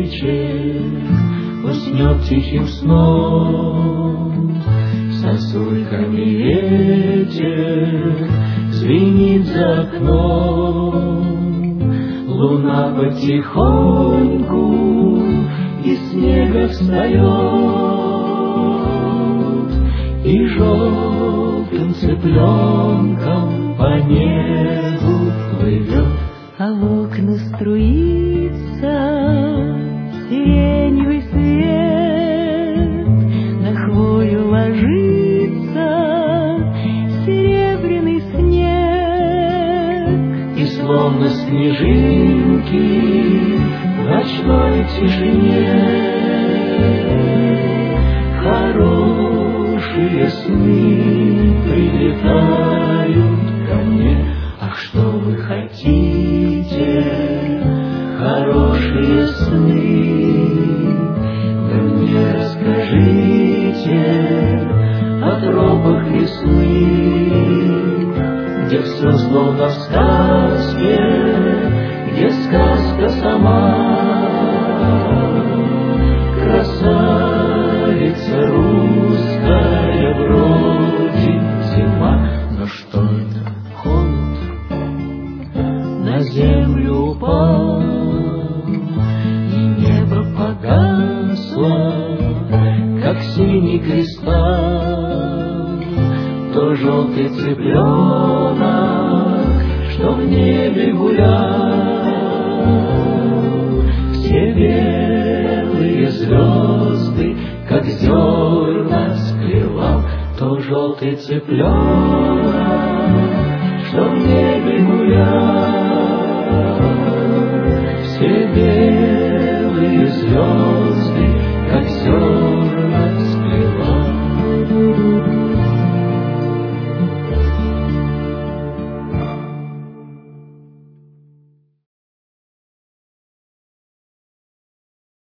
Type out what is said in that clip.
вечер уснет тихим сном. Сосульками ветер звенит за окном. Луна потихоньку из снега встает и желтым цыпленком по небу плывет. А в окна струится сиреневый свет, на хвою ложится серебряный снег. И словно снежинки в ночной тишине хорошие сны прилетают ко мне. Ах, что вы хотите, хорошие сны, вы мне расскажите о тропах весны, где все словно в сказке, где сказка сама. Красавица русская, бродит зима. Но что это? Холод на землю упал, и небо погасло, как синий кристалл. То желтый цыпленок, что в небе гулял, все белые звезды, как зерна склевал. То желтый цыпленок, что в небе гулял, все белые звезды,